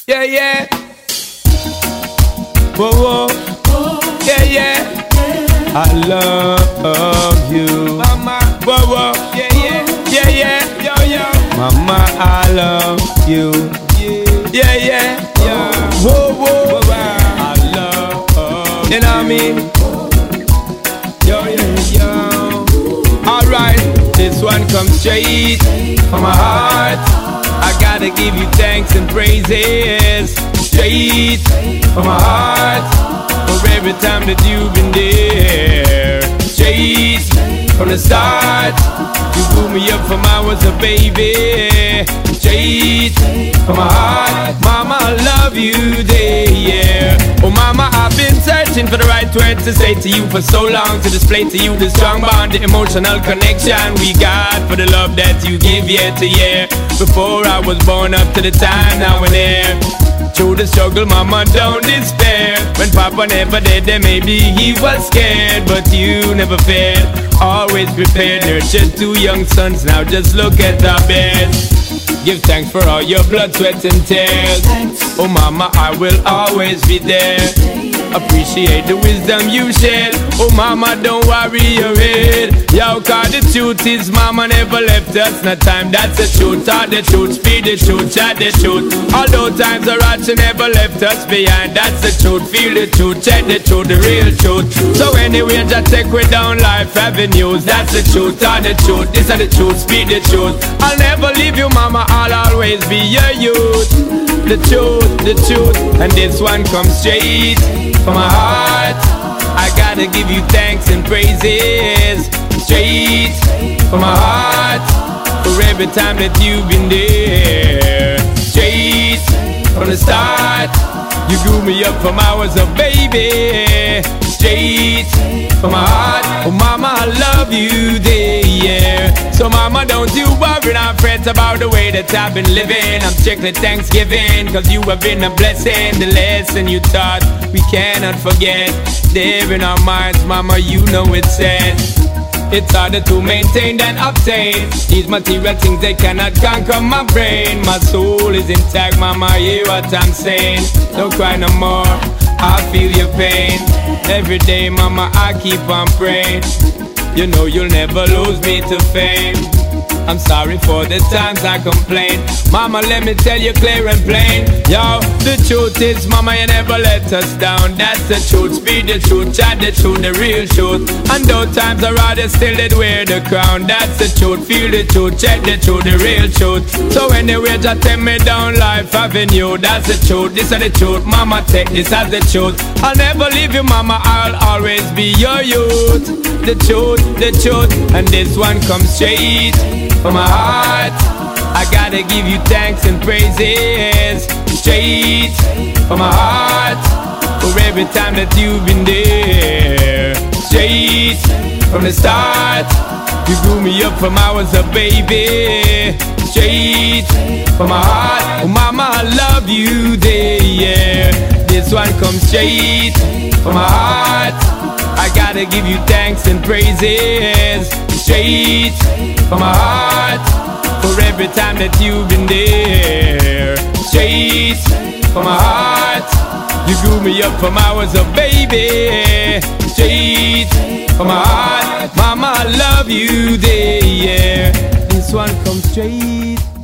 Yeah, yeah. Whoa, whoa. Yeah, yeah. I love you, Mama. Whoa, whoa. Yeah, yeah. Yeah, yeah. Yo, yo. Mama, I love you. Yeah, yeah. Yeah. Whoa, whoa. I love you. You know what I mean? Yo, yo, yo. Alright, this one comes straight from my heart. I gotta give you thanks and praises straight from my heart for every time that you've been there. Straight from the start, you blew me up from I was a baby. Straight from my heart, Mama, I love you there, yeah. Oh Mama, I've been searching for the right words to say to you for so long, to display to you the strong bond, the emotional connection we got for the love that you give year to year. Before I was born up to the time now and there. Through the struggle, Mama, don't despair. When Papa never did, then maybe he was scared, but you never failed. Always prepared, nurtured two young sons. Now just look at the bed. Give thanks for all your blood, sweat and tears. Oh Mama, I will always be there. Appreciate the wisdom you shared. Oh Mama, don't worry your head. Yo, cause the truth is Mama never left us. No time, that's the truth. Taught the truth, speed the truth, chat the truth. Although times are hard, she never left us behind. That's the truth, feel the truth, check the truth, the real truth. So anyway, just take we down life avenues. That's the truth, taught the truth, this is the truth, speed the truth. I'll never leave you Mama, I'll always be your youth. The truth, and this one comes straight from my heart. I gotta give you thanks and praises straight from my heart for every time that you've been there. Straight from the start, you grew me up from I was a baby. Straight from my heart, oh Mama, I love you there, yeah. So Mama, don't you worry, I'm fret about the way that I've been living. I'm strictly Thanksgiving, cause you have been a blessing. The lesson you taught, we cannot forget. There in our minds, Mama, you know it's said. It's harder to maintain than obtain. These material things, they cannot conquer my brain. My soul is intact, Mama, hear what I'm saying. Don't cry no more, I feel your pain. Every day, Mama, I keep on praying. You know you'll never lose me to fame. I'm sorry for the times I complain. Mama, let me tell you clear and plain. Yo, the truth is, Mama, you never let us down. That's the truth, speed the truth, chat the truth, the real truth. And though times are hard, still did wear the crown. That's the truth, feel the truth, check the truth, the real truth. So anyway, just take me down life avenue. That's the truth, this is the truth. Mama, take this as the truth. I'll never leave you, Mama, I'll always be your youth. The truth, and this one comes straight from my heart. I gotta give you thanks and praises straight from my heart for every time that you've been there. Straight from the start, you grew me up from I was a baby. Straight from my heart, oh Mama, I love you there, yeah. This one comes straight from my heart. I gotta give you thanks and praises straight from my heart for every time that you've been there. Straight from my heart, you grew me up from I was a baby. Straight from my heart, Mama, I love you there, yeah. This one comes straight